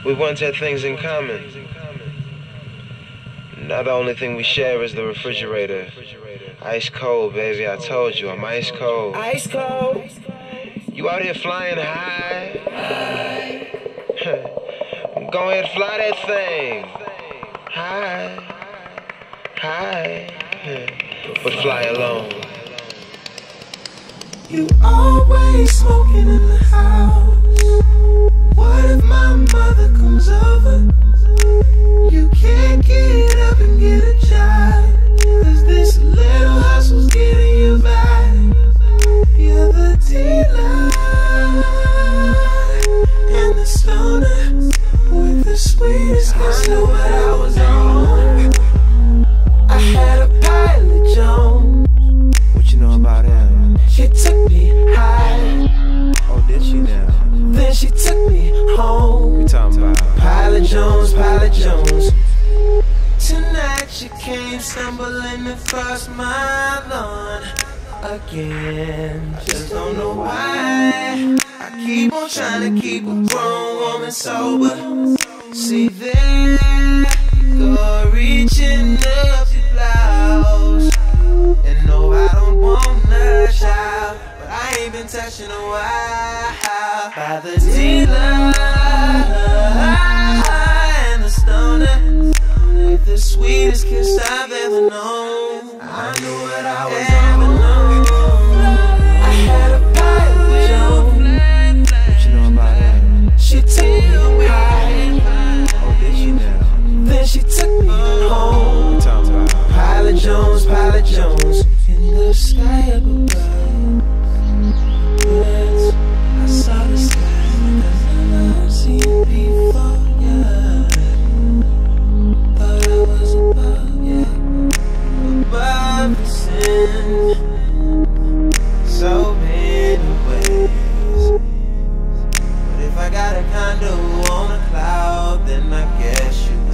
We once had things in common. Now the only thing we share is the refrigerator. Ice cold, baby, I told you, I'm ice cold. Ice cold. You out here flying high? Go ahead, fly that thing. High, high, but fly alone. You always smoking in the house. What if my mother comes over? You can't get up and get a job, 'cause this little hustle's getting you by. You're the dealer and the stoner with the sweetest kiss. I knew what I was on. I had a Pilot Jones. What you know about him? She took me high. Oh, did she now? Then she took me home. We talking about Pilot Jones, Pilot Jones. Tonight she came stumbling across my lawn again. Just don't know why I keep on trying to keep a grown woman sober. See there you go, reaching up your blouse. And no, I don't wanna shout, but I ain't been touching in a while. By the dealer and the stoner with the sweetest kiss I've ever known. I knew what I was on. I had a Pilot Jones. what you know about him? She took me high. Oh, did she now? Then she took me home. We talking about Pilot Jones, Pilot Jones. In the sky up above, birds, I saw the sky I've never seen before, yeah. Thought I was above, yeah, above the sin, so many ways. But if I got a condo on a cloud, then I guess you